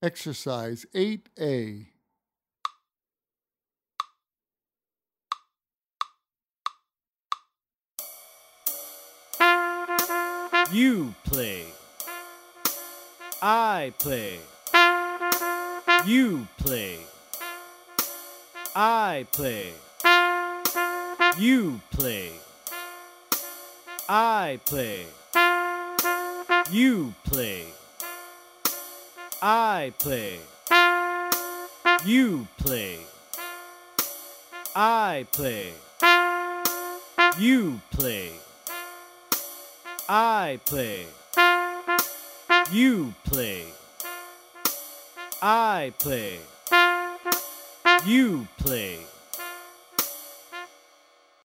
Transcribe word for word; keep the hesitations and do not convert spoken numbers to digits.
Exercise eight A. You play. I play. You play. I play. You play. I play. You play. I play. You play. I play. You play. I play. You play. I play. You play.